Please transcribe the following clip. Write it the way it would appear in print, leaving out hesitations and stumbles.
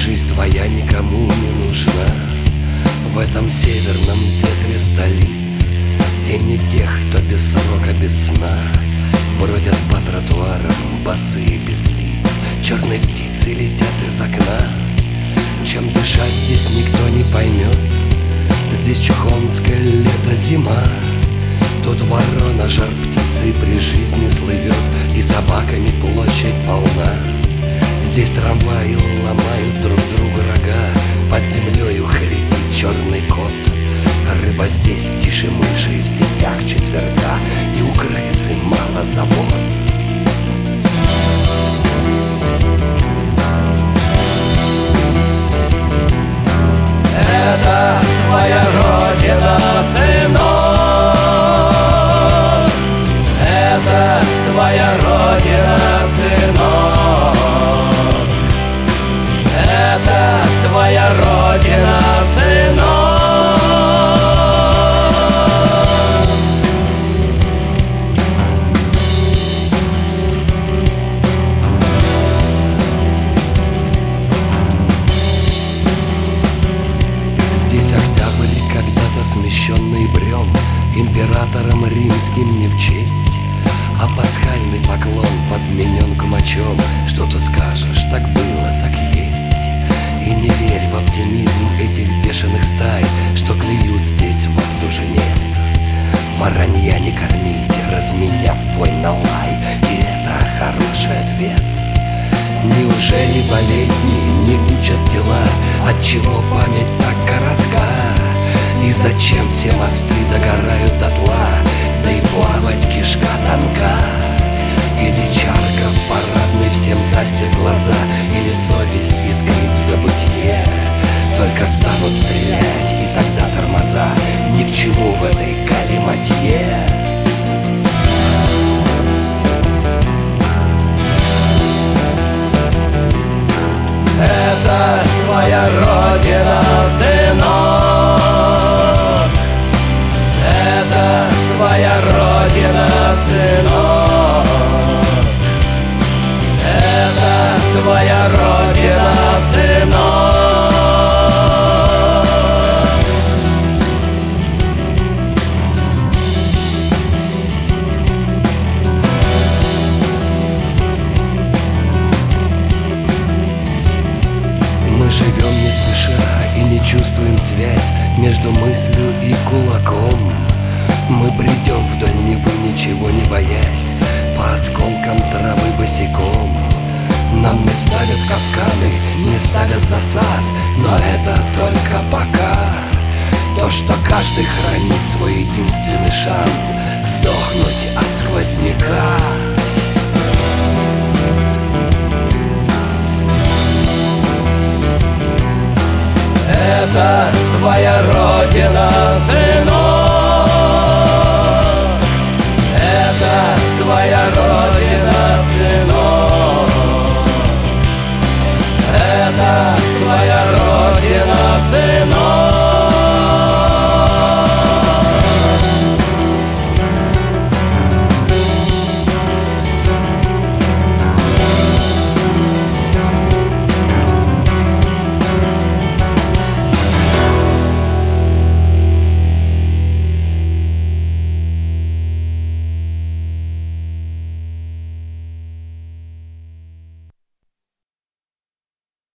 Жизнь твоя никому не нужна в этом северном ветре столиц, где не тех, кто без срока, без сна бродят по тротуарам босые без лиц. Черные птицы летят из окна. Чем дышать здесь никто не поймет. Здесь чухонское лето, зима. Тут ворона, жар птицы при жизни слывет, и собаками площадь полна. Здесь трамваи ломают друг другу рога, под землею хрипит черный кот. Рыба здесь тише мыши в сетях четверга, и у крысы мало забот. Это твоя родина, сынок. Это твоя родина, сынок. Это твоя родина, сынок. Здесь октябрь, когда-то смещенный брем императором римским не в честь, а пасхальный поклон подменен кумачом. Что тут скажешь, так было, так есть. И не верь в оптимизм этих бешеных стай, что клюют здесь, вас уже нет. Воронья не кормите, разменяв вой на лай, и это хороший ответ. Неужели болезни не учат тела, отчего память так коротка? И зачем все мосты догорают дотла, да и плавать кишка тонка? Или чарка в парадной всем застит глаза, или совесть искрит в забытье? Только станут стрелять, и тогда тормоза ни к чему в этой галиматье. Это твоя родина, сынок. Это твоя родина, сынок. Это твоя родина, сынок. Мы живем не спеша и не чувствуем связь между мыслью и кулаком. Мы бредем вдоль Невы, ничего не боясь, по осколкам травы босиком. Нам не ставят капканы, не ставят засад, но это только пока. То, что каждый хранит свой единственный шанс сдохнуть от сквозняка. Это твоя родина, сын.